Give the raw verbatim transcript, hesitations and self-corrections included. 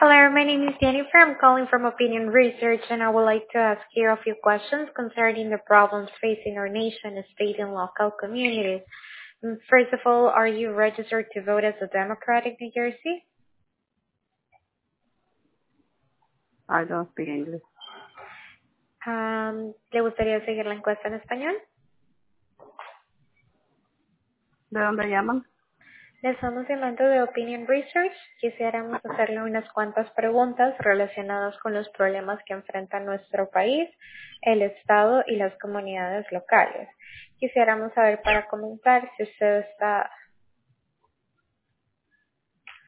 Hello, my name is Jennifer. I'm calling from Opinion Research, and I would like to ask you a few questions concerning the problems facing our nation, state, and local communities. Mm, First of all, are you registered to vote as a Democrat in New Jersey? I don't speak English. Um, ¿Le gustaría seguir la encuesta en español? ¿De dónde llaman? Le estamos llamando de Opinion Research. Quisiéramos hacerle unas cuantas preguntas relacionadas con los problemas que enfrenta nuestro país, el Estado y las comunidades locales. Quisiéramos saber para comenzar si usted está